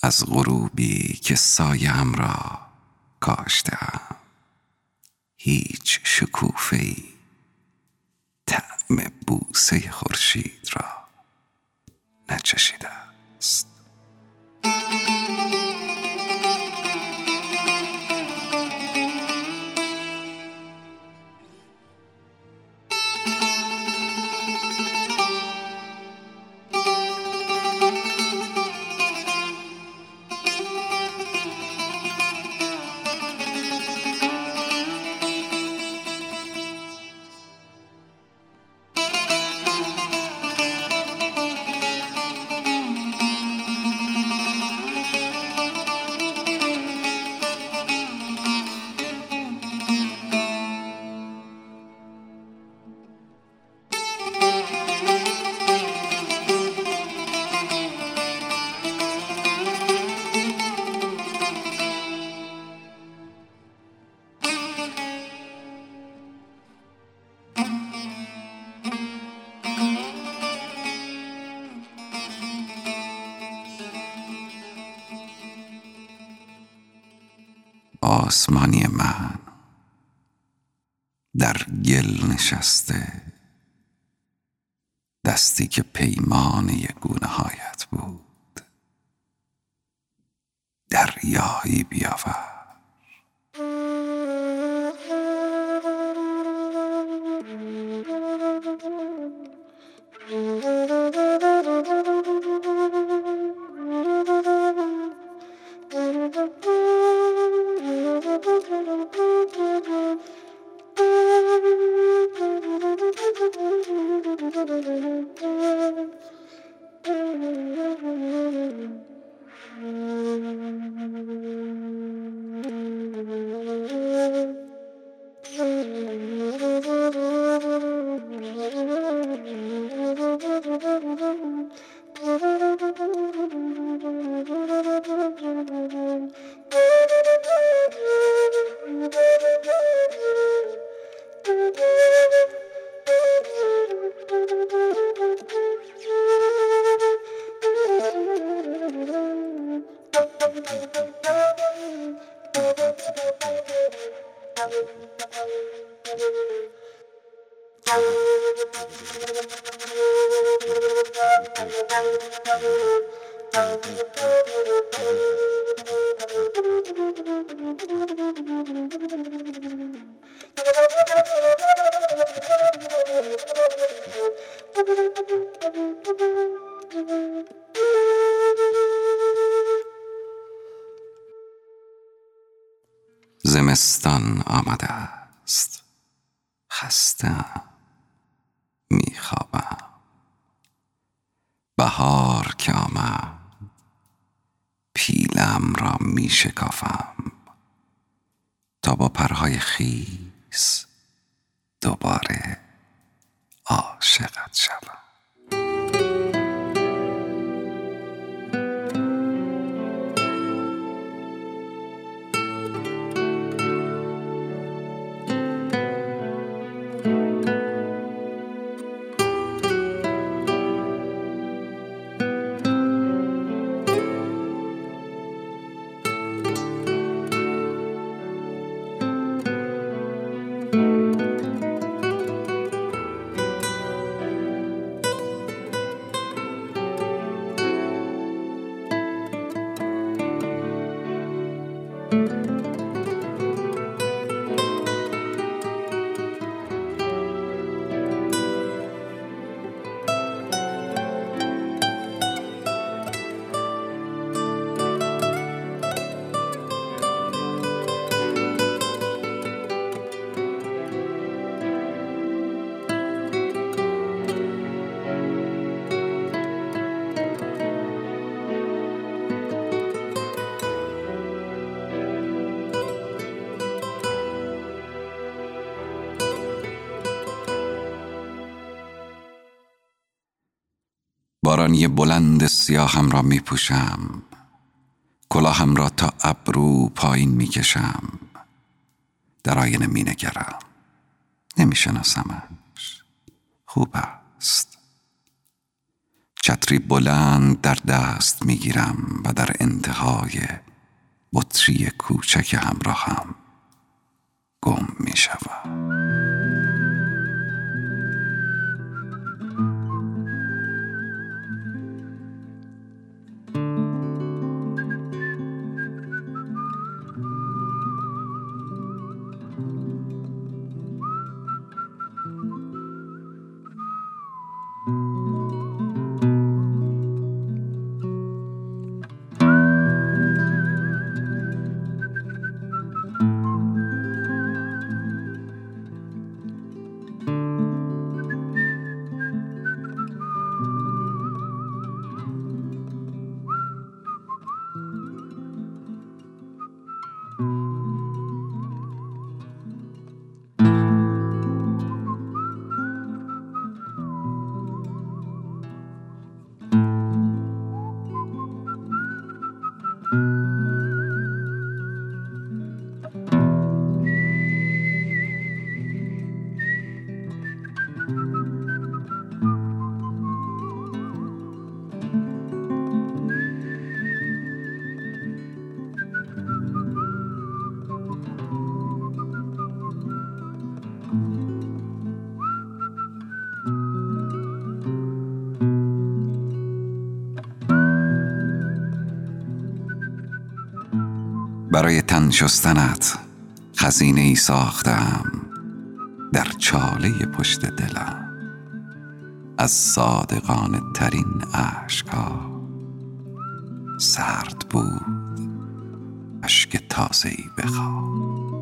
از غروبی که سایه‌ام را کاشته‌ام، هیچ شکوفه‌ای طعم بوسه خورشید را نچشیده است. آسمانی من در گل نشسته، دستی که پیمانه گونه هایت بود، دریایی بیاور. زمستان آمده است، خسته‌ام، میخوابم. بهار که آمد، پیلم را میشکافم تا با پرهای خیس دوباره عاشقت شوم. بارانی بلند سیاهم را می پوشم، کلاهم را تا ابرو پایین می کشم. در آینه می نگرم، نمی شناسمش. خوب است. چتری بلند در دست میگیرم و در انتهای بطری کوچک همراهم گم میشوم. برای تن شستنت خزینه ای ساختم در چاله پشت دلم، از صادقانه ترین اشک‌ها. سرد بود اشک تازه‌ای بخواه.